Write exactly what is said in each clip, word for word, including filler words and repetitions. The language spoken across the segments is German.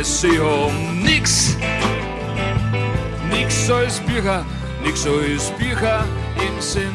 weiß sie um nix. Nix als Bücher, nix als Bücher im Sinn.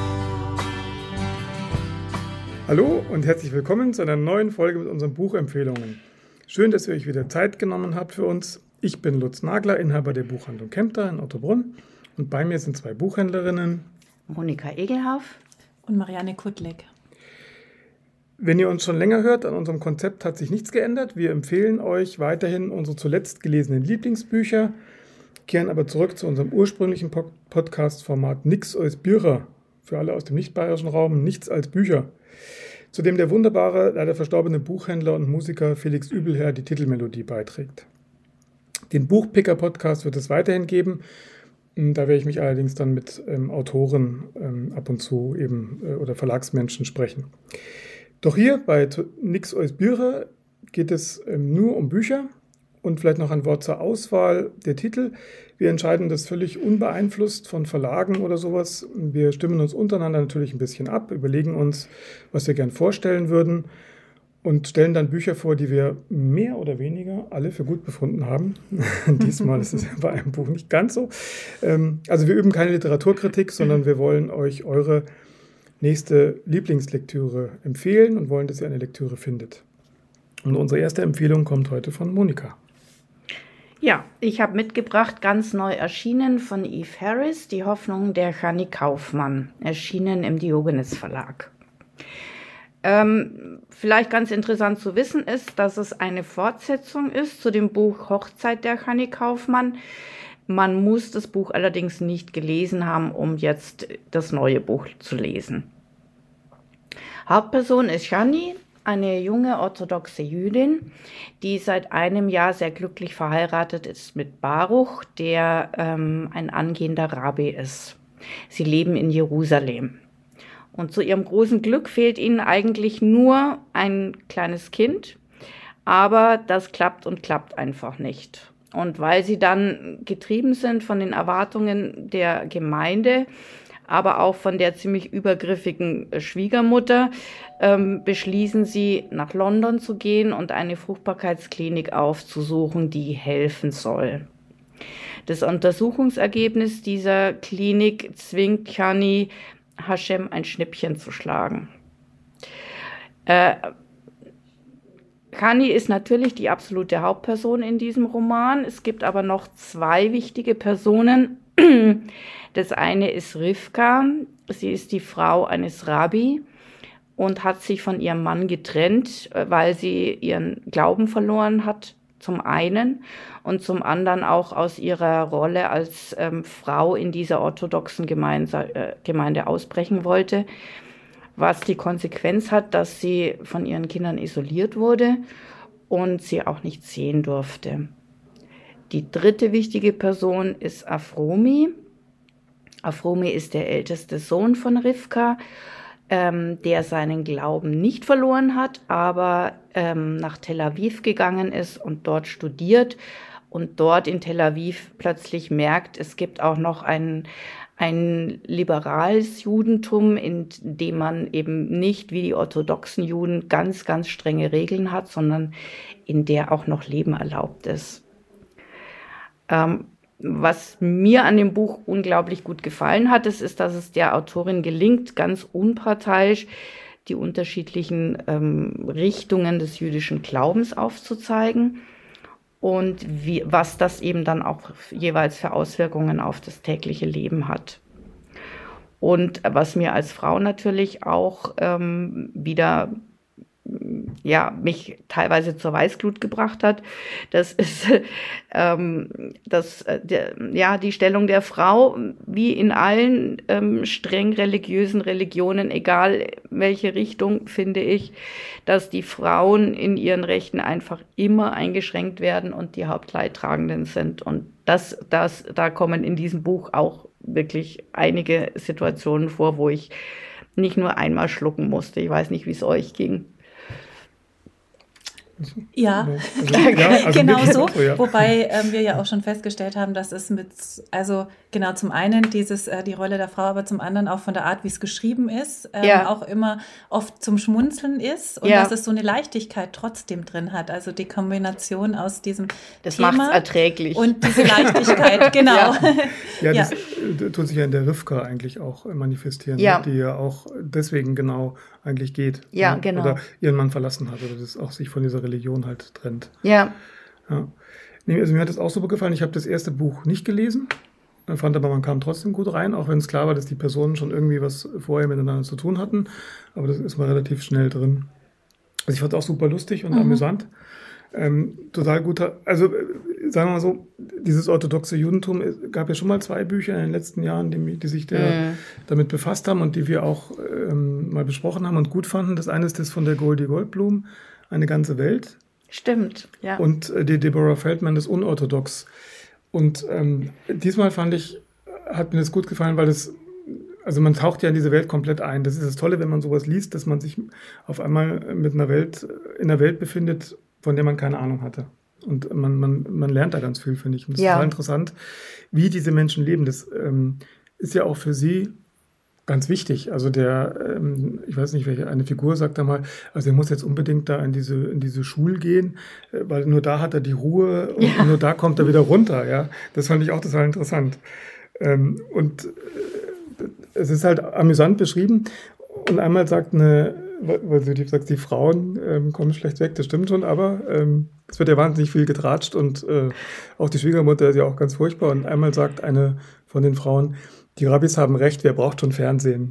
Hallo und herzlich willkommen zu einer neuen Folge mit unseren Buchempfehlungen. Schön, dass ihr euch wieder Zeit genommen habt für uns. Ich bin Lutz Nagler, Inhaber der Buchhandlung Kempter in Ottobrunn. Und bei mir sind zwei Buchhändlerinnen. Monika Egelhauf und Marianne Kuttleck. Wenn ihr uns schon länger hört, an unserem Konzept hat sich nichts geändert. Wir empfehlen euch weiterhin unsere zuletzt gelesenen Lieblingsbücher, kehren aber zurück zu unserem ursprünglichen Podcast-Format Nix als Bücher. Für alle aus dem nicht-bayerischen Raum, nichts als Bücher. Zu dem der wunderbare, leider verstorbene Buchhändler und Musiker Felix Übelherr die Titelmelodie beiträgt. Den Buchpicker-Podcast wird es weiterhin geben. Da werde ich mich allerdings dann mit ähm, Autoren ähm, ab und zu eben äh, oder Verlagsmenschen sprechen. Doch hier bei Nix als Bücher geht es ähm, nur um Bücher und vielleicht noch ein Wort zur Auswahl der Titel. Wir entscheiden das völlig unbeeinflusst von Verlagen oder sowas. Wir stimmen uns untereinander natürlich ein bisschen ab, überlegen uns, was wir gern vorstellen würden und stellen dann Bücher vor, die wir mehr oder weniger alle für gut befunden haben. Diesmal ist es bei einem Buch nicht ganz so. Ähm, also wir üben keine Literaturkritik, sondern wir wollen euch eure nächste Lieblingslektüre empfehlen und wollen, dass ihr eine Lektüre findet. Und unsere erste Empfehlung kommt heute von Monika. Ja, ich habe mitgebracht, ganz neu erschienen von Eve Harris, Die Hoffnung der Channy Kaufmann, erschienen im Diogenes Verlag. Ähm, vielleicht ganz interessant zu wissen ist, dass es eine Fortsetzung ist zu dem Buch Hochzeit der Channy Kaufmann. Man muss das Buch allerdings nicht gelesen haben, um jetzt das neue Buch zu lesen. Hauptperson ist Channy, eine junge orthodoxe Jüdin, die seit einem Jahr sehr glücklich verheiratet ist mit Baruch, der ähm, ein angehender Rabbi ist. Sie leben in Jerusalem. Und zu ihrem großen Glück fehlt ihnen eigentlich nur ein kleines Kind, aber das klappt und klappt einfach nicht. Und weil sie dann getrieben sind von den Erwartungen der Gemeinde, aber auch von der ziemlich übergriffigen Schwiegermutter, ähm, beschließen sie, nach London zu gehen und eine Fruchtbarkeitsklinik aufzusuchen, die helfen soll. Das Untersuchungsergebnis dieser Klinik zwingt Channy, Hashem ein Schnippchen zu schlagen. Äh, Channy ist natürlich die absolute Hauptperson in diesem Roman. Es gibt aber noch zwei wichtige Personen. Das eine ist Rivka. Sie ist die Frau eines Rabbi und hat sich von ihrem Mann getrennt, weil sie ihren Glauben verloren hat, zum einen, und zum anderen auch aus ihrer Rolle als ähm, Frau in dieser orthodoxen Gemeinde, äh, Gemeinde ausbrechen wollte, was die Konsequenz hat, dass sie von ihren Kindern isoliert wurde und sie auch nicht sehen durfte. Die dritte wichtige Person ist Afromi. Afromi ist der älteste Sohn von Rivka, ähm, der seinen Glauben nicht verloren hat, aber ähm, nach Tel Aviv gegangen ist und dort studiert und dort in Tel Aviv plötzlich merkt, es gibt auch noch ein, ein liberales Judentum, in dem man eben nicht wie die orthodoxen Juden ganz, ganz strenge Regeln hat, sondern in der auch noch Leben erlaubt ist. Ähm, Was mir an dem Buch unglaublich gut gefallen hat, ist, ist, dass es der Autorin gelingt, ganz unparteiisch die unterschiedlichen ähm, Richtungen des jüdischen Glaubens aufzuzeigen und wie, was das eben dann auch jeweils für Auswirkungen auf das tägliche Leben hat. Und was mir als Frau natürlich auch ähm, wieder ja, mich teilweise zur Weißglut gebracht hat. Das ist ähm, das, äh, der, ja, die Stellung der Frau, wie in allen ähm, streng religiösen Religionen, egal welche Richtung, finde ich, dass die Frauen in ihren Rechten einfach immer eingeschränkt werden und die Hauptleidtragenden sind. Und das, das, da kommen in diesem Buch auch wirklich einige Situationen vor, wo ich nicht nur einmal schlucken musste. Ich weiß nicht, wie es euch ging. Ja, also, ja also genau so. so ja. Wobei ähm, wir ja auch schon festgestellt haben, dass es mit, also genau zum einen dieses äh, die Rolle der Frau, aber zum anderen auch von der Art, wie es geschrieben ist, ähm, Ja. auch immer oft zum Schmunzeln ist und Ja. dass es so eine Leichtigkeit trotzdem drin hat. Also die Kombination aus diesem Das Thema macht's erträglich. und diese Leichtigkeit, genau. Ja. Ja, Ja. das äh, tut sich ja in der Rivka eigentlich auch manifestieren, Ja. ne? Die ja auch deswegen genau eigentlich geht. Ja, ne? genau. Oder ihren Mann verlassen hat oder das auch sich von dieser Religion halt trennt. Ja, Ja. Nee, also mir hat das auch super gefallen. Ich habe das erste Buch nicht gelesen, fand aber, man kam trotzdem gut rein, auch wenn es klar war, dass die Personen schon irgendwie was vorher miteinander zu tun hatten. Aber das ist mal relativ schnell drin. Also ich fand es auch super lustig und Mhm. amüsant. Ähm, total guter, also äh, sagen wir mal so, dieses orthodoxe Judentum, es gab ja schon mal zwei Bücher in den letzten Jahren, die, die sich der, Mhm. damit befasst haben und die wir auch ähm, mal besprochen haben und gut fanden. Das eine ist das von der Goldie Goldblum, Eine ganze Welt. stimmt. Ja. Und äh, die Deborah Feldman, das Unorthodox. Und ähm, diesmal fand ich, hat mir das gut gefallen, weil das, also man taucht ja in diese Welt komplett ein. Das ist das Tolle, wenn man sowas liest, dass man sich auf einmal mit einer Welt, in einer Welt befindet, von der man keine Ahnung hatte. Und man, man, man lernt da ganz viel, finde ich. Und das Ja. ist total interessant, wie diese Menschen leben. Das ähm, ist ja auch für sie ganz wichtig. Also der, ähm, ich weiß nicht, welche eine Figur sagt da mal, also er muss jetzt unbedingt da in diese, in diese Schule gehen, äh, weil nur da hat er die Ruhe und Ja. nur da kommt er wieder runter. Ja, das fand ich auch total interessant. Ähm, und äh, es ist halt amüsant beschrieben. Und einmal sagt eine, weil du sagst, die Frauen ähm, kommen schlecht weg, das stimmt schon, aber ähm, es wird ja wahnsinnig viel getratscht und äh, auch die Schwiegermutter ist ja auch ganz furchtbar. Und einmal sagt eine von den Frauen, die Rabbis haben recht, wer braucht schon Fernsehen?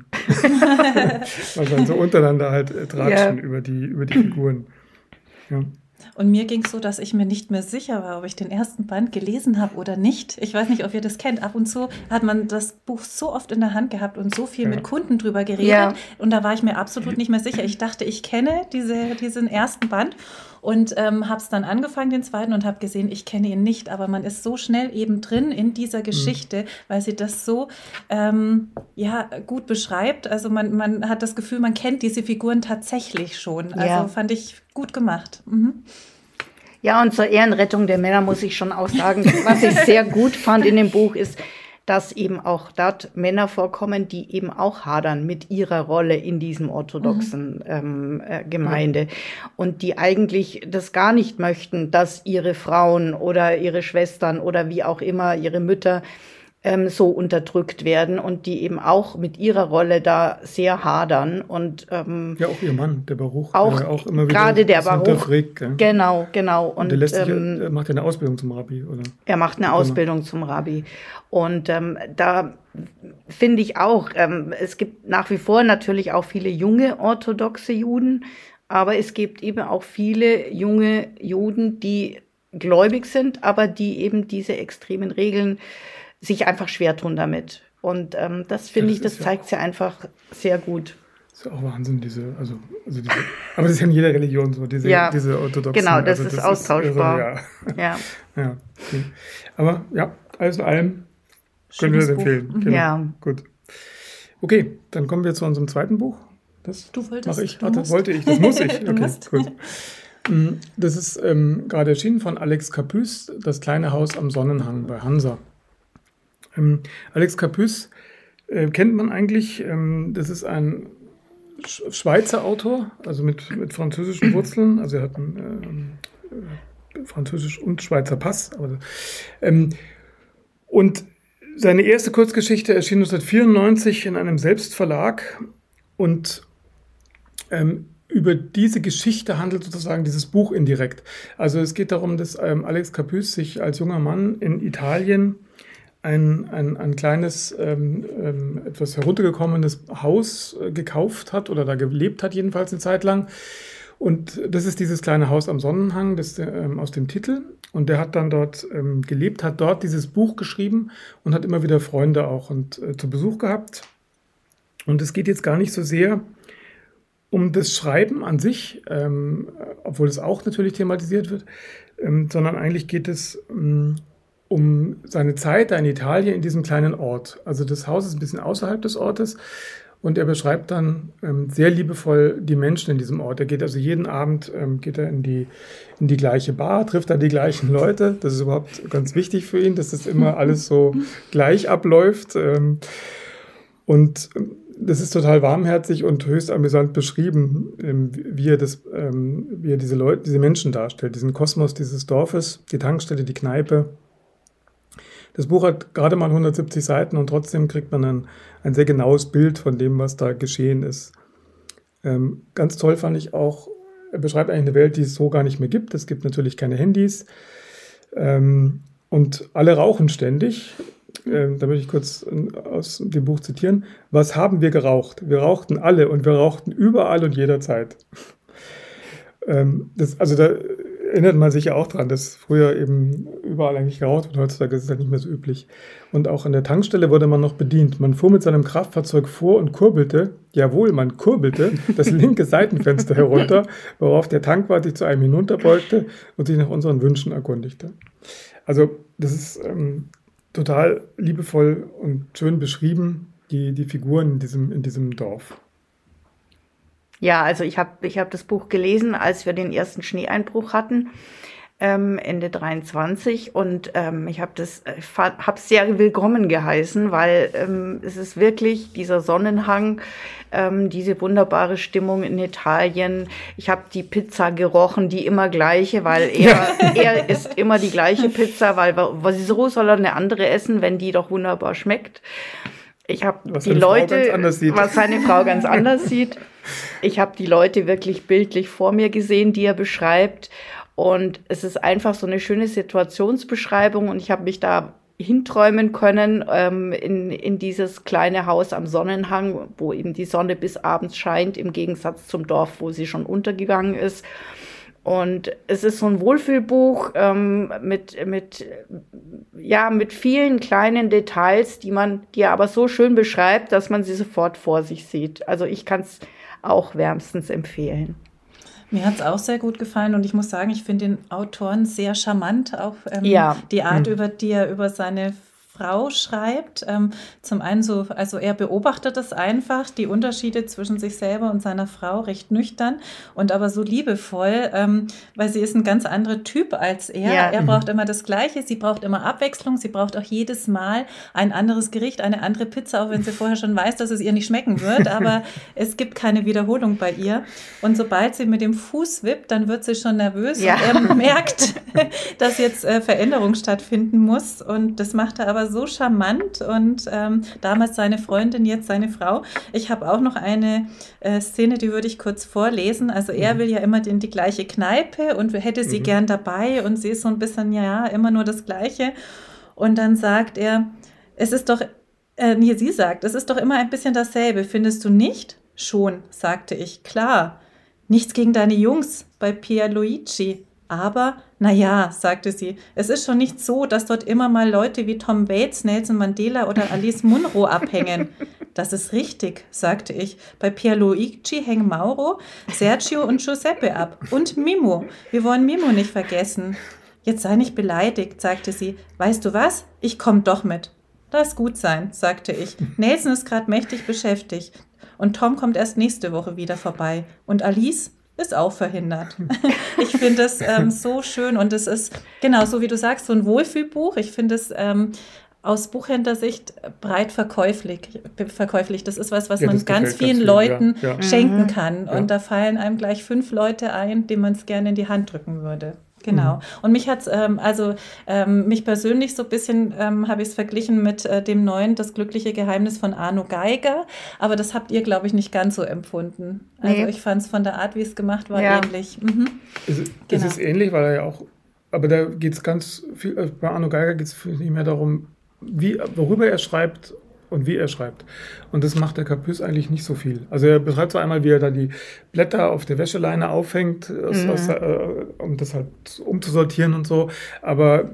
Weil dann so untereinander halt äh, tratschen Ja. über die, über die Figuren. Ja. Und mir ging es so, dass ich mir nicht mehr sicher war, ob ich den ersten Band gelesen habe oder nicht. Ich weiß nicht, ob ihr das kennt. Ab und zu hat man das Buch so oft in der Hand gehabt und so viel Ja. mit Kunden drüber geredet. Ja. Und da war ich mir absolut nicht mehr sicher. Ich dachte, ich kenne diese, diesen ersten Band und ähm, habe es dann angefangen, den zweiten, und habe gesehen, ich kenne ihn nicht. Aber man ist so schnell eben drin in dieser Geschichte, weil sie das so ähm, ja, gut beschreibt. Also man, man hat das Gefühl, man kennt diese Figuren tatsächlich schon. Also Ja. fand ich gut gemacht. Mhm. Ja, und zur Ehrenrettung der Männer muss ich schon auch sagen, was ich sehr gut fand in dem Buch ist, dass eben auch dort Männer vorkommen, die eben auch hadern mit ihrer Rolle in diesem orthodoxen ähm, äh, Gemeinde und die eigentlich das gar nicht möchten, dass ihre Frauen oder ihre Schwestern oder wie auch immer ihre Mütter ähm, so unterdrückt werden und die eben auch mit ihrer Rolle da sehr hadern und ähm, Ja, auch ihr Mann, der Baruch. Auch der auch immer wieder gerade der das Baruch. hinterfragt, gell? genau, genau. Und der lässt sich, ähm, er macht ja eine Ausbildung zum Rabbi, oder? Er macht eine Genau. Ausbildung zum Rabbi. Und ähm, da finde ich auch, ähm, es gibt nach wie vor natürlich auch viele junge orthodoxe Juden, aber es gibt eben auch viele junge Juden, die gläubig sind, aber die eben diese extremen Regeln sich einfach schwer tun damit. Und ähm, das finde Ja, ich, das das ist ja zeigt sie einfach sehr gut. Das ist ja auch Wahnsinn, diese, also, also diese, aber das ist ja in jeder Religion so, diese, Ja, diese orthodoxen. genau, das also ist austauschbar. irre, ja. Ja, Ja, okay. Aber ja, alles in allem können wir das Schönes Buch. empfehlen. Mhm. Genau. Ja. Gut. Okay, dann kommen wir zu unserem zweiten Buch. Das Du wolltest, mache ich. du Ah, das musst. wollte ich, das muss ich. Du Okay, musst. gut. Mm, Das ist ähm, gerade erschienen von Alex Capus, Das kleine Haus am Sonnenhang bei Hansa. Ähm, Alex Capus äh, kennt man eigentlich. Ähm, das ist ein Sch- Schweizer Autor, also mit, mit französischen Wurzeln. Also er hat einen ähm, äh, französisch und Schweizer Pass. Aber, ähm, und seine erste Kurzgeschichte erschien neunzehnhundertvierundneunzig in einem Selbstverlag und ähm, über diese Geschichte handelt sozusagen dieses Buch indirekt. Also es geht darum, dass ähm, Alex Capus sich als junger Mann in Italien ein, ein, ein kleines, ähm, ähm, etwas heruntergekommenes Haus äh, gekauft hat oder da gelebt hat, jedenfalls eine Zeit lang. Und das ist dieses kleine Haus am Sonnenhang, das ähm, aus dem Titel. Und der hat dann dort ähm, gelebt, hat dort dieses Buch geschrieben und hat immer wieder Freunde auch und äh, zu Besuch gehabt. Und es geht jetzt gar nicht so sehr um das Schreiben an sich, ähm, obwohl es auch natürlich thematisiert wird, ähm, sondern eigentlich geht es ähm, um seine Zeit da in Italien in diesem kleinen Ort. Also das Haus ist ein bisschen außerhalb des Ortes Und er beschreibt dann ähm, sehr liebevoll die Menschen in diesem Ort. Er geht also jeden Abend ähm, geht er in die, in die gleiche Bar, trifft da die gleichen Leute. Das ist überhaupt ganz wichtig für ihn, dass das immer alles so gleich abläuft. Ähm, und das ist total warmherzig und höchst amüsant beschrieben, ähm, wie er das, ähm, wie er diese Leute, diese Menschen darstellt, diesen Kosmos dieses Dorfes, die Tankstelle, die Kneipe. Das Buch hat gerade mal hundertsiebzig Seiten und trotzdem kriegt man ein, ein sehr genaues Bild von dem, was da geschehen ist. Ähm, ganz toll fand ich auch, er beschreibt eigentlich eine Welt, die es so gar nicht mehr gibt. Es gibt natürlich keine Handys ähm, und alle rauchen ständig. Ähm, da möchte ich kurz aus dem Buch zitieren. Was haben wir geraucht? Wir rauchten alle und wir rauchten überall und jederzeit. ähm, das, also da erinnert man sich ja auch dran, dass früher eben überall eigentlich geraucht wird. Heutzutage ist es halt nicht mehr so üblich. Und auch an der Tankstelle wurde man noch bedient. Man fuhr mit seinem Kraftfahrzeug vor und kurbelte, jawohl, man kurbelte das linke Seitenfenster herunter, worauf der Tankwart sich zu einem hinunterbeugte und sich nach unseren Wünschen erkundigte. Also das ist ähm, total liebevoll und schön beschrieben, die, die Figuren in diesem, in diesem Dorf. Ja, also ich habe ich hab das Buch gelesen, als wir den ersten Schneeeinbruch hatten, ähm, Ende dreiundzwanzig. Und ähm, ich habe das hab sehr willkommen geheißen, weil ähm, es ist wirklich dieser Sonnenhang, ähm, diese wunderbare Stimmung in Italien. Ich habe die Pizza gerochen, die immer gleiche, weil er, er isst immer die gleiche Pizza, weil wieso soll er eine andere essen, wenn die doch wunderbar schmeckt? Ich habe die Leute, was seine Frau ganz anders sieht. Ich habe die Leute wirklich bildlich vor mir gesehen, die er beschreibt. Und es ist einfach so eine schöne Situationsbeschreibung. Und ich habe mich da hinträumen können ähm, in, in dieses kleine Haus am Sonnenhang, wo eben die Sonne bis abends scheint, im Gegensatz zum Dorf, wo sie schon untergegangen ist. Und es ist so ein Wohlfühlbuch ähm, mit, mit, ja, mit vielen kleinen Details, die man, die er aber so schön beschreibt, dass man sie sofort vor sich sieht. Also ich kann es auch wärmstens empfehlen. Mir hat es auch sehr gut gefallen und ich muss sagen, ich finde den Autoren sehr charmant, auch ähm, ja. die Art, mhm. über die er über seine Frau schreibt. Ähm, zum einen so, also er beobachtet es einfach, die Unterschiede zwischen sich selber und seiner Frau recht nüchtern und aber so liebevoll, ähm, weil sie ist ein ganz anderer Typ als er. Ja. Er braucht immer das Gleiche, sie braucht immer Abwechslung, sie braucht auch jedes Mal ein anderes Gericht, eine andere Pizza, auch wenn sie vorher schon weiß, dass es ihr nicht schmecken wird, aber es gibt keine Wiederholung bei ihr. Und sobald sie mit dem Fuß wippt, dann wird sie schon nervös ja. und er merkt, dass jetzt äh, Veränderung stattfinden muss und das macht er aber so charmant und ähm, damals seine Freundin, jetzt seine Frau. Ich habe auch noch eine äh, Szene, die würde ich kurz vorlesen. Also er will ja immer in die gleiche Kneipe und hätte sie mhm. gern dabei und sie ist so ein bisschen, ja, immer nur das Gleiche. Und dann sagt er, es ist doch, äh, nee, sie sagt, es ist doch immer ein bisschen dasselbe, findest du nicht? Schon, sagte ich, klar. Nichts gegen deine Jungs bei Pierluigi. Aber, naja, sagte sie, es ist schon nicht so, dass dort immer mal Leute wie Tom Waits, Nelson Mandela oder Alice Munro abhängen. Das ist richtig, sagte ich. Bei Pierluigi hängen Mauro, Sergio und Giuseppe ab. Und Mimo. Wir wollen Mimo nicht vergessen. Jetzt sei nicht beleidigt, sagte sie. Weißt du was? Ich komm doch mit. Lass gut sein, sagte ich. Nelson ist gerade mächtig beschäftigt. Und Tom kommt erst nächste Woche wieder vorbei. Und Alice ist auch verhindert. Ich finde es ähm, so schön und es ist, genau, so wie du sagst, so ein Wohlfühlbuch. Ich finde es ähm, aus Buchhändlersicht breit verkäuflich. verkäuflich. Das ist was, was ja, man ganz vielen ganz Leuten viel, ja. Ja. schenken mhm. kann. Und ja. da fallen einem gleich fünf Leute ein, denen man es gerne in die Hand drücken würde. Genau. Mhm. Und mich hat ähm, also ähm, mich persönlich so ein bisschen ähm, habe ich es verglichen mit äh, dem neuen Das glückliche Geheimnis von Arno Geiger. Aber das habt ihr, glaube ich, nicht ganz so empfunden. Also nee. ich fand es von der Art, wie es gemacht war, ja. ähnlich. Mhm. Es, genau. es ist ähnlich, weil er ja auch, aber da geht es ganz viel, äh, bei Arno Geiger geht es nicht mehr darum, wie, worüber er schreibt und wie er schreibt. Und das macht der Capus eigentlich nicht so viel. Also er beschreibt zwar einmal, wie er da die Blätter auf der Wäscheleine aufhängt, aus, mhm. aus, äh, um das halt umzusortieren und so, aber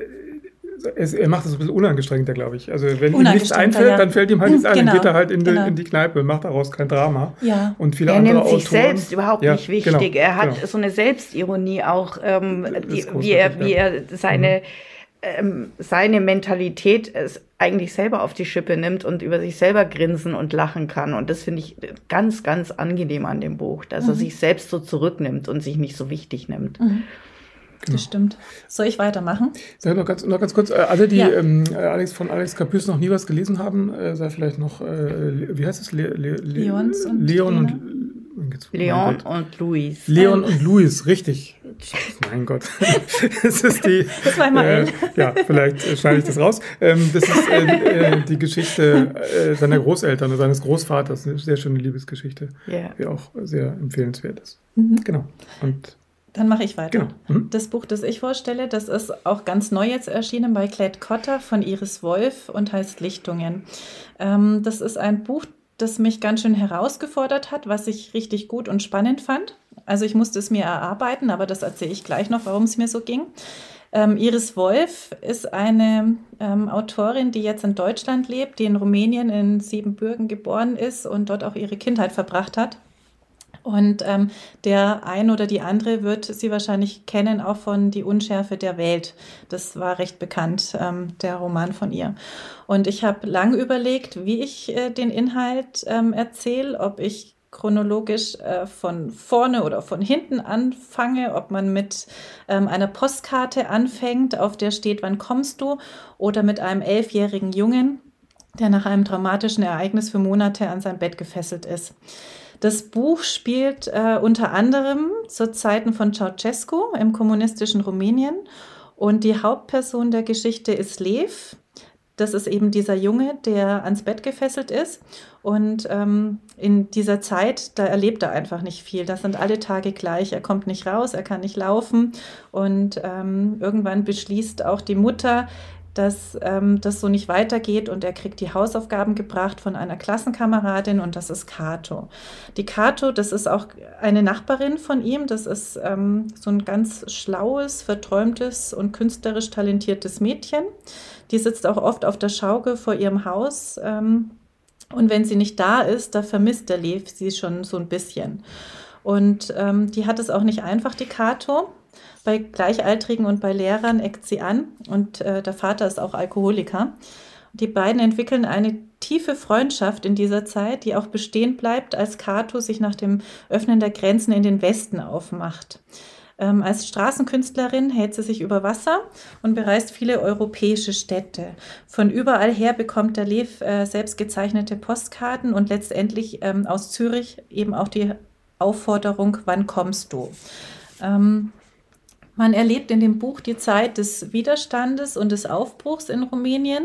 es, er macht das ein bisschen unangestrengter, glaube ich. Also wenn ihm nichts einfällt, ja. dann fällt ihm halt nichts ein, genau. dann geht er halt in, genau. die, in die Kneipe, macht daraus kein Drama. Ja. Und viele er andere nimmt sich Autoren, selbst überhaupt ja, nicht wichtig. Genau, er hat genau. so eine Selbstironie auch, ähm, die, wie, er, wie er seine... Mhm. ähm, seine Mentalität es eigentlich selber auf die Schippe nimmt und über sich selber grinsen und lachen kann. Und das finde ich ganz, ganz angenehm an dem Buch, dass mhm. er sich selbst so zurücknimmt und sich nicht so wichtig nimmt. Mhm. Genau. Das stimmt. Soll ich weitermachen? Sag noch ganz, noch ganz kurz, äh, alle, die ja. ähm, Alex von Alex Capus noch nie was gelesen haben, äh, sei vielleicht noch, äh, wie heißt es? Le, Le, Le, Leons und Leon Lena? und Leon und Louis. Leon und Louis, richtig. Mein Gott. Das ist die. Zweimal äh, Ja, vielleicht schneide ich das raus. Ähm, das ist äh, äh, die Geschichte äh, seiner Großeltern und seines Großvaters. Eine sehr schöne Liebesgeschichte, yeah. die auch sehr empfehlenswert ist. Mhm. Genau. Und Dann mache ich weiter. Genau. Mhm. Das Buch, das ich vorstelle, das ist auch ganz neu jetzt erschienen bei Klett Cotta von Iris Wolf und heißt Lichtungen. Ähm, das ist ein Buch, das mich ganz schön herausgefordert hat, was ich richtig gut und spannend fand. Also ich musste es mir erarbeiten, aber das erzähle ich gleich noch, warum es mir so ging. Ähm, Iris Wolf ist eine ähm, Autorin, die jetzt in Deutschland lebt, die in Rumänien in Siebenbürgen geboren ist und dort auch ihre Kindheit verbracht hat. Und ähm, der ein oder die andere wird sie wahrscheinlich kennen, auch von Die Unschärfe der Welt. Das war recht bekannt, ähm, der Roman von ihr. Und ich habe lange überlegt, wie ich äh, den Inhalt ähm, erzähle, ob ich chronologisch äh, von vorne oder von hinten anfange, ob man mit ähm, einer Postkarte anfängt, auf der steht, wann kommst du, oder mit einem elfjährigen Jungen, der nach einem dramatischen Ereignis für Monate an sein Bett gefesselt ist. Das Buch spielt äh, unter anderem zu Zeiten von Ceausescu im kommunistischen Rumänien und die Hauptperson der Geschichte ist Lev. Das ist eben dieser Junge, der ans Bett gefesselt ist und ähm, in dieser Zeit, da erlebt er einfach nicht viel. Das sind alle Tage gleich. Er kommt nicht raus, er kann nicht laufen und ähm, irgendwann beschließt auch die Mutter, dass ähm, das so nicht weitergeht und er kriegt die Hausaufgaben gebracht von einer Klassenkameradin und das ist Kato. Die Kato, das ist auch eine Nachbarin von ihm, das ist ähm, so ein ganz schlaues, verträumtes und künstlerisch talentiertes Mädchen. Die sitzt auch oft auf der Schaukel vor ihrem Haus ähm, und wenn sie nicht da ist, da vermisst der Lev sie schon so ein bisschen. Und ähm, die hat es auch nicht einfach, die Kato. Bei Gleichaltrigen und bei Lehrern eckt sie an und äh, der Vater ist auch Alkoholiker. Die beiden entwickeln eine tiefe Freundschaft in dieser Zeit, die auch bestehen bleibt, als Kato sich nach dem Öffnen der Grenzen in den Westen aufmacht. Ähm, als Straßenkünstlerin hält sie sich über Wasser und bereist viele europäische Städte. Von überall her bekommt der Lev äh, selbst gezeichnete Postkarten und letztendlich ähm, aus Zürich eben auch die Aufforderung, wann kommst du? Ähm, Man erlebt in dem Buch die Zeit des Widerstandes und des Aufbruchs in Rumänien.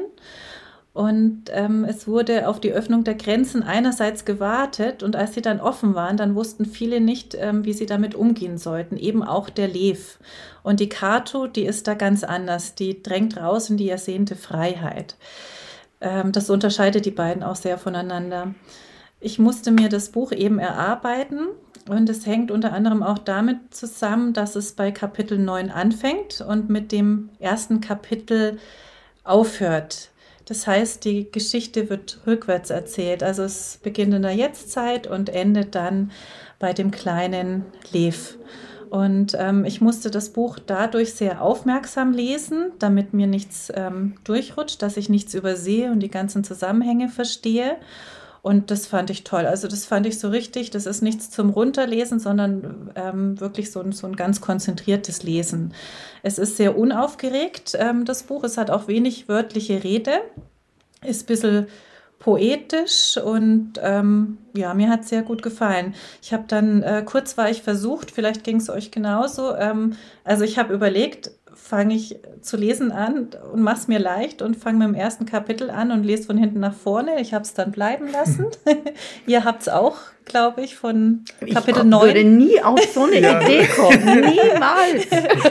Und ähm, es wurde auf die Öffnung der Grenzen einerseits gewartet und als sie dann offen waren, dann wussten viele nicht, ähm, wie sie damit umgehen sollten. Eben auch der Lev. Und die Kato, die ist da ganz anders. Die drängt raus in die ersehnte Freiheit. Ähm, das unterscheidet die beiden auch sehr voneinander. Ich musste mir das Buch eben erarbeiten. Und es hängt unter anderem auch damit zusammen, dass es bei Kapitel neun anfängt und mit dem ersten Kapitel aufhört. Das heißt, die Geschichte wird rückwärts erzählt. Also es beginnt in der Jetztzeit und endet dann bei dem kleinen Lev. Und ähm, ich musste das Buch dadurch sehr aufmerksam lesen, damit mir nichts ähm, durchrutscht, dass ich nichts übersehe und die ganzen Zusammenhänge verstehe. Und das fand ich toll. Also das fand ich so richtig. Das ist nichts zum Runterlesen, sondern ähm, wirklich so ein, so ein ganz konzentriertes Lesen. Es ist sehr unaufgeregt, ähm, das Buch. Es hat auch wenig wörtliche Rede. Ist ein bisschen poetisch und ähm, ja, mir hat es sehr gut gefallen. Ich habe dann äh, kurzweilig versucht, vielleicht ging es euch genauso. Ähm, also ich habe überlegt, fange ich zu lesen an und mache es mir leicht und fange mit dem ersten Kapitel an und lese von hinten nach vorne. Ich habe es dann bleiben lassen. Ihr habt es auch, glaube ich, von Kapitel neun. Ich würde nie auf so eine ja. Idee kommen. Niemals.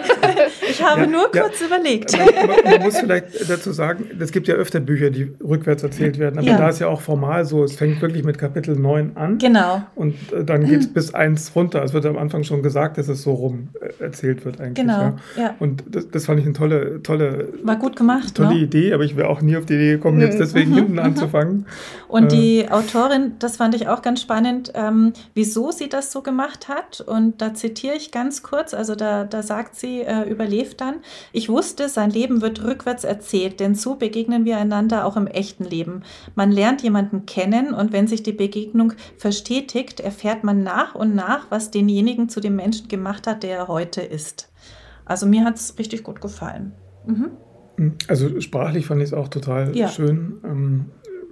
Ich habe ja, nur ja. kurz überlegt. Man, man, man muss vielleicht dazu sagen, es gibt ja öfter Bücher, die rückwärts erzählt werden, aber ja. da ist ja auch formal so, es fängt wirklich mit Kapitel neun an. Genau. Und äh, dann geht es mhm. bis eins runter. Es wird am Anfang schon gesagt, dass es so rum äh, erzählt wird eigentlich. Genau, ja. ja. Und das, das fand ich eine tolle, tolle, War gut gemacht, tolle ne? Idee, aber ich wäre auch nie auf die Idee gekommen, jetzt deswegen mhm. hinten anzufangen. Und äh, die Autorin, das fand ich auch ganz spannend, spannend, ähm, wieso sie das so gemacht hat. Und da zitiere ich ganz kurz, also da, da sagt sie äh, über Lev dann: Ich wusste, sein Leben wird rückwärts erzählt, denn so begegnen wir einander auch im echten Leben. Man lernt jemanden kennen und wenn sich die Begegnung verstetigt, erfährt man nach und nach, was denjenigen zu dem Menschen gemacht hat, der er heute ist. Also mir hat es richtig gut gefallen. Mhm. Also sprachlich fand ich es auch total Ja. schön. Ähm,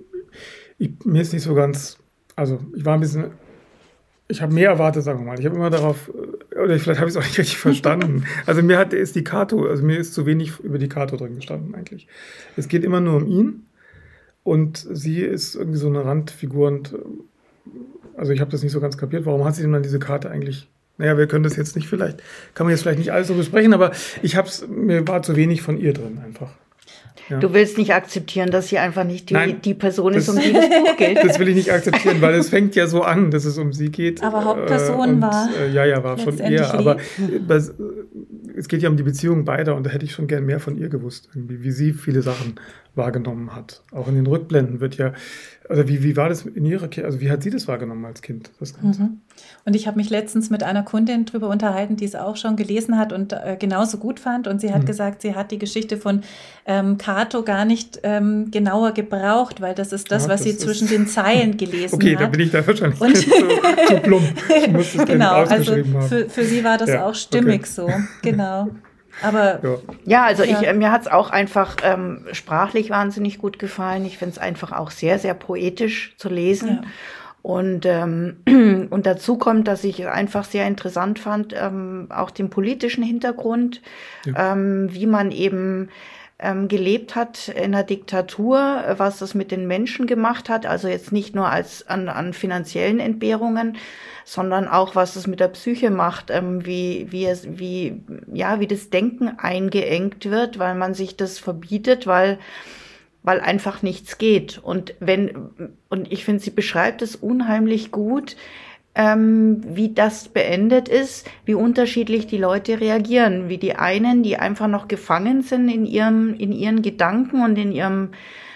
ich, mir ist nicht so ganz, also ich war ein bisschen, ich habe mehr erwartet, sagen wir mal. Ich habe immer darauf, oder vielleicht habe ich es auch nicht richtig verstanden. Also mir hat, ist die Kato, also mir ist zu wenig über die Kato drin gestanden eigentlich. Es geht immer nur um ihn und sie ist irgendwie so eine Randfigur und also ich habe das nicht so ganz kapiert. Warum hat sie denn dann diese Karte eigentlich? Naja, wir können das jetzt nicht vielleicht, kann man jetzt vielleicht nicht alles so besprechen, aber ich hab's, mir war zu wenig von ihr drin einfach. Ja. Du willst nicht akzeptieren, dass sie einfach nicht die, Nein, die Person ist, das- um die das Buch geht. Das will ich nicht akzeptieren, weil es fängt ja so an, dass es um sie geht. Aber Hauptperson und, war Äh, ja, ja, war schon letztendlich eher, aber Lee. das, es geht ja um die Beziehung beider und da hätte ich schon gern mehr von ihr gewusst, irgendwie, wie sie viele Sachen wahrgenommen hat. Auch in den Rückblenden wird ja, also wie, wie war das in ihrer Kindheit, also wie hat sie das wahrgenommen als Kind, das Ganze? Mhm. Und ich habe mich letztens mit einer Kundin drüber unterhalten, die es auch schon gelesen hat und äh, genauso gut fand. Und sie hat Mhm. gesagt, sie hat die Geschichte von ähm, Cato gar nicht ähm, genauer gebraucht, weil das ist das, Ja, was das sie ist- zwischen den Zeilen gelesen Okay, hat. da bin ich da wahrscheinlich Und- zu, zu plump. Ich muss das Genau, also ausgeschrieben haben. für, für sie war das Ja, auch stimmig okay. so. Genau. Aber Ja. Ja, also ich, Ja. äh, mir hat es auch einfach ähm, sprachlich wahnsinnig gut gefallen. Ich finde es einfach auch sehr, sehr poetisch zu lesen. Ja. Und, ähm, und dazu kommt, dass ich einfach sehr interessant fand, ähm, auch den politischen Hintergrund, Ja. ähm, wie man eben ähm, gelebt hat in der Diktatur, äh, was das mit den Menschen gemacht hat. Also jetzt nicht nur als an, an finanziellen Entbehrungen, sondern auch, was es mit der Psyche macht, ähm, wie, wie es, wie, ja, wie das Denken eingeengt wird, weil man sich das verbietet, weil, weil einfach nichts geht. Und wenn, und ich finde, sie beschreibt es unheimlich gut, ähm, wie das beendet ist, wie unterschiedlich die Leute reagieren, wie die einen, die einfach noch gefangen sind in ihrem, in ihren Gedanken und in ihrem,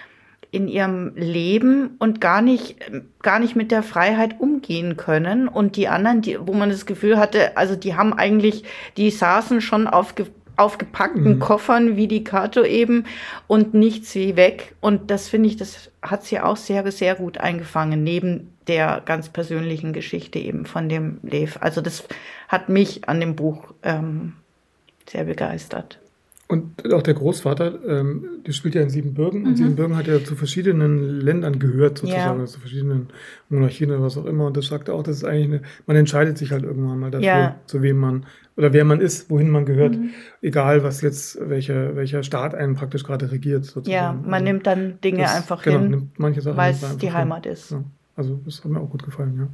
in ihrem Leben und gar nicht, gar nicht mit der Freiheit umgehen können. Und die anderen, die, wo man das Gefühl hatte, also die haben eigentlich, die saßen schon auf, ge- aufgepackten Mhm. Koffern wie die Kato eben und nichts wie weg. Und das finde ich, das hat sie auch sehr, sehr gut eingefangen, neben der ganz persönlichen Geschichte eben von dem Lev. Also das hat mich an dem Buch ähm, sehr begeistert. Und auch der Großvater, ähm, der spielt ja in Siebenbürgen und Mhm. Siebenbürgen hat ja zu verschiedenen Ländern gehört, sozusagen, Ja. also zu verschiedenen Monarchien oder was auch immer. Und das sagt er auch, das ist eigentlich eine, man entscheidet sich halt irgendwann mal dafür, Ja. zu wem man, oder wer man ist, wohin man gehört, Mhm. egal was jetzt, welcher, welcher Staat einen praktisch gerade regiert, sozusagen. Ja, man Also nimmt dann Dinge das- einfach genau, hin, nimmt manche Sachen weil nimmt man es die einfach hin. Heimat ist. Ja, also das hat mir auch gut gefallen,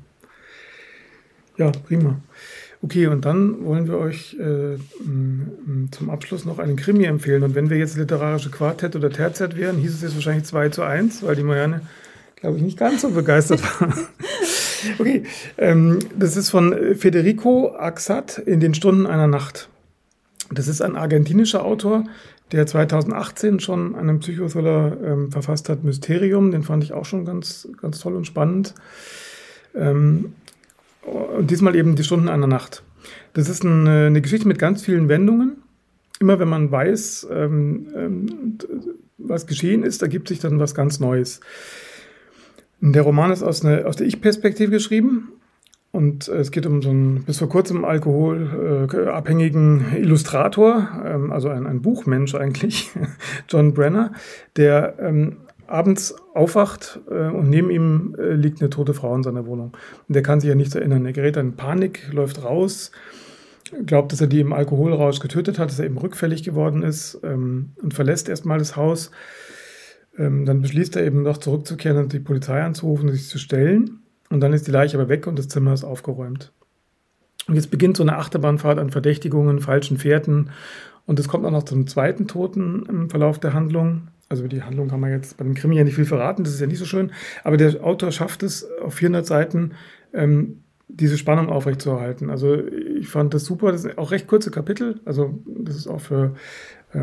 ja. Ja, prima. Okay, und dann wollen wir euch äh, m- zum Abschluss noch einen Krimi empfehlen. Und wenn wir jetzt literarische Quartett oder Terzett wären, hieß es jetzt wahrscheinlich zwei zu eins, weil die Marianne, glaube ich, nicht ganz so begeistert war. Okay, ähm, das ist von Federico Axat, In den Stunden einer Nacht. Das ist ein argentinischer Autor, der zweitausendachtzehn schon einen Psychothriller ähm, verfasst hat, Mysterium. Den fand ich auch schon ganz, ganz toll und spannend. Ähm, und diesmal eben Die Stunden einer Nacht. Das ist eine, eine Geschichte mit ganz vielen Wendungen. Immer wenn man weiß, ähm, ähm, was geschehen ist, ergibt sich dann was ganz Neues. Der Roman ist aus, eine, aus der Ich-Perspektive geschrieben. Und äh, es geht um so einen bis vor kurzem alkoholabhängigen Illustrator, ähm, also ein, ein Buchmensch eigentlich, John Brenner, der ähm, abends aufwacht äh, und neben ihm äh, liegt eine tote Frau in seiner Wohnung. Und der kann sich ja nichts erinnern. Er gerät dann in Panik, läuft raus, glaubt, dass er die im Alkoholrausch getötet hat, dass er eben rückfällig geworden ist ähm, und verlässt erstmal das Haus. Ähm, dann beschließt er eben doch zurückzukehren und die Polizei anzurufen und sich zu stellen. Und dann ist die Leiche aber weg und das Zimmer ist aufgeräumt. Und jetzt beginnt so eine Achterbahnfahrt an Verdächtigungen, falschen Fährten. Und es kommt auch noch zum zweiten Toten im Verlauf der Handlung. Also über die Handlung kann man jetzt bei dem Krimi ja nicht viel verraten, das ist ja nicht so schön. Aber der Autor schafft es, auf vierhundert Seiten ähm, diese Spannung aufrechtzuerhalten. Also ich fand das super. Das sind auch recht kurze Kapitel. Also das ist auch für, ähm,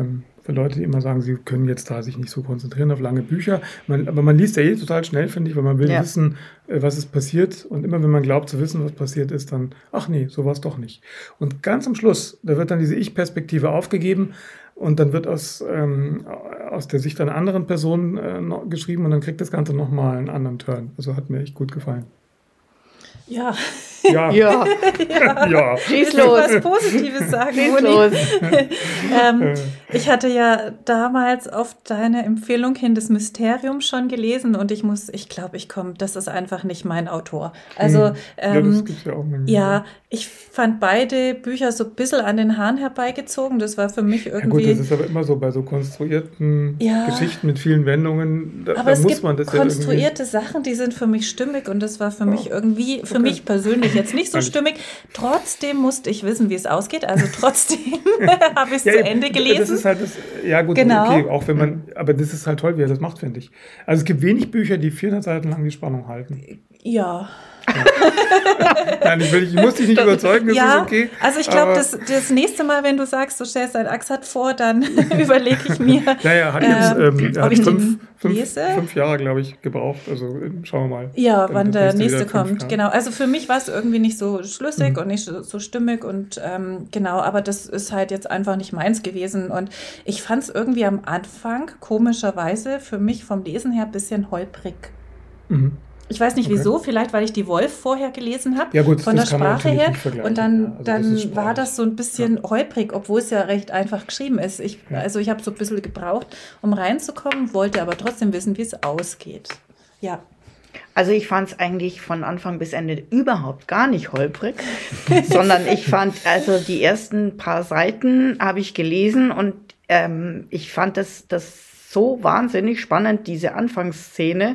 für Leute, die immer sagen, sie können jetzt da sich nicht so konzentrieren auf lange Bücher. Man, aber man liest ja eh total schnell, finde ich, weil man will ja. wissen, was ist passiert. Und immer wenn man glaubt zu wissen, was passiert ist, dann, ach nee, so war es doch nicht. Und ganz am Schluss, da wird dann diese Ich-Perspektive aufgegeben und dann wird aus, ähm, aus der Sicht einer anderen Person äh, noch geschrieben und dann kriegt das Ganze nochmal einen anderen Turn. Also hat mir echt gut gefallen. Ja. Ja. Ja. ja. ja. Schieß ich los. was Positives sagen, Schieß los. ähm, ich hatte ja damals auf deine Empfehlung hin das Mysterium schon gelesen und ich muss, ich glaube, ich komme, das ist einfach nicht mein Autor. Also, hm. ja, ähm, das gibt's ja auch manchmal. Ja, ich fand beide Bücher so ein bisschen an den Haaren herbeigezogen. Das war für mich irgendwie... Ja gut, das ist aber immer so bei so konstruierten ja, Geschichten mit vielen Wendungen. Da, aber da es muss gibt man das konstruierte ja Sachen, die sind für mich stimmig und das war für oh. mich irgendwie, für Okay. mich persönlich jetzt nicht so stimmig. Trotzdem musste ich wissen, wie es ausgeht. Also trotzdem habe ich es ja, zu Ende gelesen. Das ist halt das, ja gut, genau. okay, auch wenn man, aber das ist halt toll, wie er das macht, finde ich. Also es gibt wenig Bücher, die vierhundert Seiten lang die Spannung halten. Ja. Nein, ich, will, ich muss dich nicht überzeugen, das ja, ist okay. Also ich glaube, das, das nächste Mal, wenn du sagst, du stellst ein Axat vor, dann überlege ich mir, naja, hat jetzt ähm, ob hat ich fünf, den fünf, fünf Jahre, glaube ich, gebraucht. Also schauen wir mal. Ja, wann der nächste kommt. Jahre. Genau. Also für mich war es irgendwie nicht so schlüssig Mhm. und nicht so, so stimmig und ähm, genau, aber das ist halt jetzt einfach nicht meins gewesen. Und ich fand es irgendwie am Anfang komischerweise für mich vom Lesen her ein bisschen holprig. Mhm. Ich weiß nicht Okay. wieso, vielleicht weil ich die Wolf vorher gelesen habe, ja, gut, von der das kann man Sprache natürlich her. nicht vergleichen. Und dann, Ja, also dann das ist war sprachlich. das so ein bisschen holprig, obwohl es ja recht einfach geschrieben ist. Ich, Ja. Also ich habe so ein bisschen gebraucht, um reinzukommen, wollte aber trotzdem wissen, wie es ausgeht. Ja. Also ich fand es eigentlich von Anfang bis Ende überhaupt gar nicht holprig, sondern ich fand, also die ersten paar Seiten habe ich gelesen und ähm, ich fand das, das so wahnsinnig spannend, diese Anfangsszene,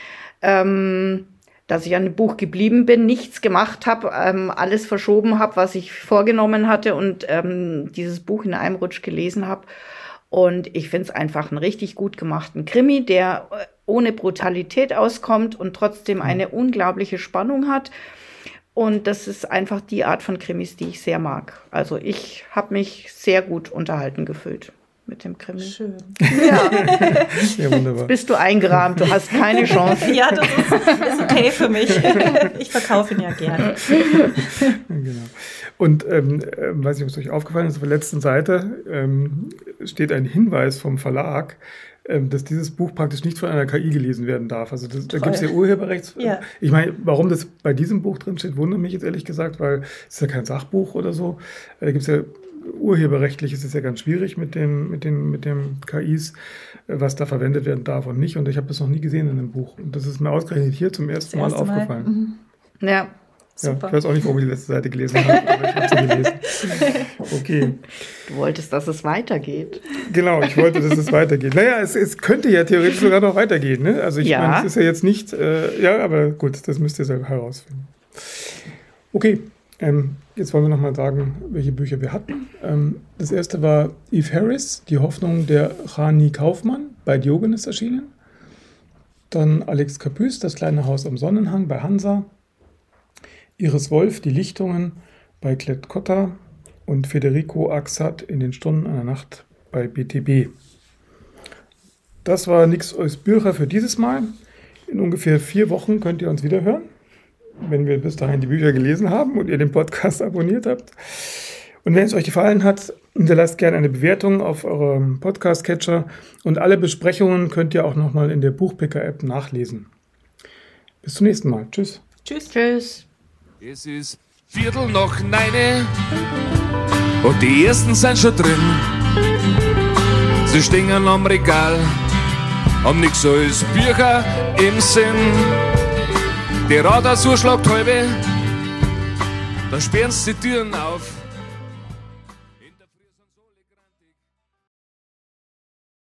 ähm, dass ich an dem Buch geblieben bin, nichts gemacht habe, ähm, alles verschoben habe, was ich vorgenommen hatte und ähm, dieses Buch in einem Rutsch gelesen habe. Und ich finde es einfach einen richtig gut gemachten Krimi, der ohne Brutalität auskommt und trotzdem eine unglaubliche Spannung hat. Und das ist einfach die Art von Krimis, die ich sehr mag. Also ich habe mich sehr gut unterhalten gefühlt mit dem Krimi. Schön. Ja. Ja, wunderbar. Bist du eingerahmt, du hast keine Chance. Ja, das ist, ist okay für mich. Ich verkaufe ihn ja gerne. Genau. Und ähm, äh, weiß nicht, ob es euch aufgefallen ist, auf der letzten Seite ähm, steht ein Hinweis vom Verlag, ähm, dass dieses Buch praktisch nicht von einer K I gelesen werden darf. Also das, da gibt es ja Urheberrechts. Ja. Ich meine, warum das bei diesem Buch drin steht, wundert mich jetzt ehrlich gesagt, weil es ist ja kein Sachbuch oder so. Da gibt es ja urheberrechtlich ist es ja ganz schwierig mit dem, mit den, mit den K Is, was da verwendet werden darf und nicht. Und ich habe das noch nie gesehen in dem Buch. Und das ist mir ausgerechnet hier zum ersten Das Mal erste Mal. aufgefallen. Ja. Ja, Super. ich weiß auch nicht, warum ich die letzte Seite gelesen habe, aber ich habe sie gelesen. Okay, Du wolltest, dass es weitergeht. genau, ich wollte, dass es weitergeht. Naja, es, es könnte ja theoretisch sogar noch weitergehen. Ne? Also ich Ja. meine, es ist ja jetzt nicht, äh, ja, aber gut, das müsst ihr selber herausfinden. Okay, ähm, jetzt wollen wir nochmal sagen, welche Bücher wir hatten. Ähm, das erste war Eve Harris, Die Hoffnung der Rani Kaufmann, bei Diogenes erschienen. Dann Alex Capuce, Das kleine Haus am Sonnenhang, bei Hansa. Iris Wolf, Die Lichtungen, bei Klett Cotta. Und Federico Axat, In den Stunden einer Nacht, bei B T B. Das war Nix als Bücher für dieses Mal. In ungefähr vier Wochen könnt ihr uns wieder hören, wenn wir bis dahin die Bücher gelesen haben und ihr den Podcast abonniert habt. Und wenn es euch gefallen hat, hinterlasst gerne eine Bewertung auf eurem Podcast-Catcher. Und alle Besprechungen könnt ihr auch nochmal in der Buchpicker-App nachlesen. Bis zum nächsten Mal. Tschüss. Tschüss. Tschüss. Es ist Viertel nach neune und die ersten sind schon drin. Sie stehen am Regal, haben nix als Bücher im Sinn. Die Radar so schlagt halbe, dann sperren sie die Türen auf.